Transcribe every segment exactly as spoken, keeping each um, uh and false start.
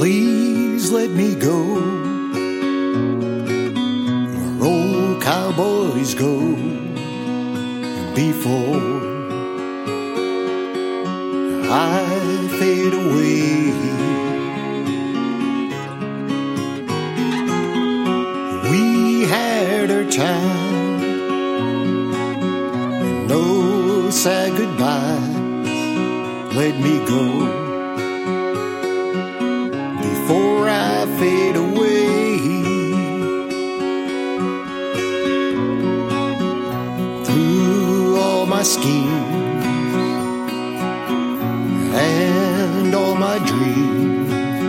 Please let me go where old cowboys go before I fade away. We had our time and no sad goodbyes. Let me go before I fade away. Through all my schemes and all my dreams,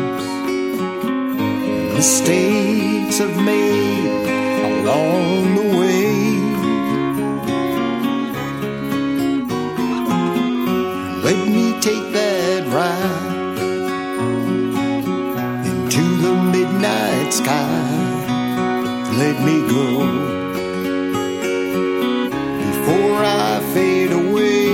mistakes I've made along the way. Let me take that ride into the midnight sky. Let me go before I fade away.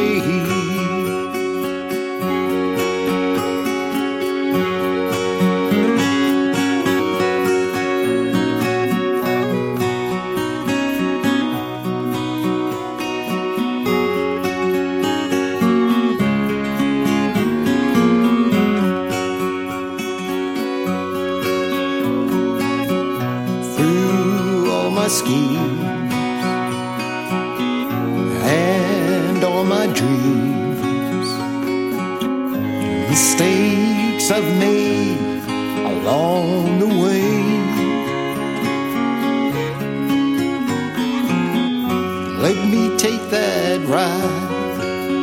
My schemes and all my dreams, mistakes I've made along the way. Let me take that ride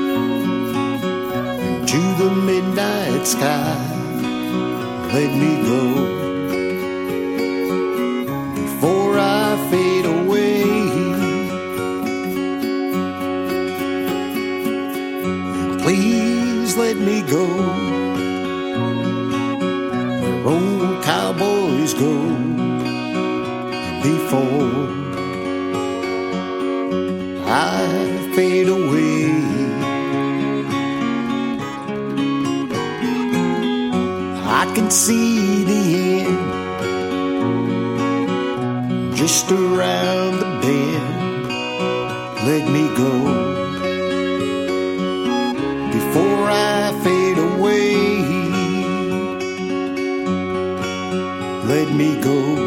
into the midnight sky. Let me go before I fade away. Please let me go where old cowboys go before I fade away. I can see the end just around the bend. Let me go before I fade away. Let me go.